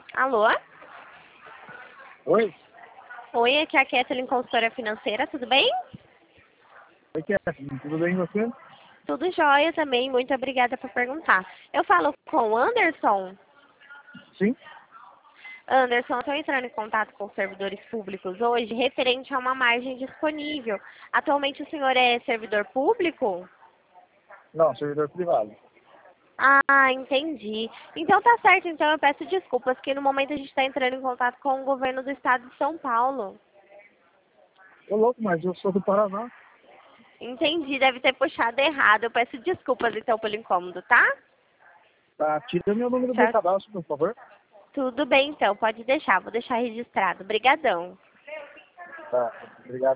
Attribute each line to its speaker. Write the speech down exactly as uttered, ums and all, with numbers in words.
Speaker 1: Alô?
Speaker 2: Oi?
Speaker 1: Oi, aqui é a Kathleen, consultora financeira, tudo bem?
Speaker 2: Oi, Kathleen. Tudo bem com você?
Speaker 1: Tudo jóia também, muito obrigada por perguntar. Eu falo com o Anderson.
Speaker 2: Sim?
Speaker 1: Anderson, estou entrando em contato com os servidores públicos hoje referente a uma margem disponível. Atualmente o senhor é servidor público?
Speaker 2: Não, servidor privado.
Speaker 1: Ah, entendi. Então tá certo, então eu peço desculpas que no momento a gente está entrando em contato com o governo do estado de São Paulo.
Speaker 2: Ô, louco, mas eu sou do Paraná.
Speaker 1: Entendi, deve ter puxado errado. Eu peço desculpas então pelo incômodo, tá?
Speaker 2: Tá, tira meu número do
Speaker 1: Tchau.
Speaker 2: cadastro, por favor.
Speaker 1: Tudo bem então, pode deixar, vou deixar registrado. Obrigadão.
Speaker 2: Tá, obrigado.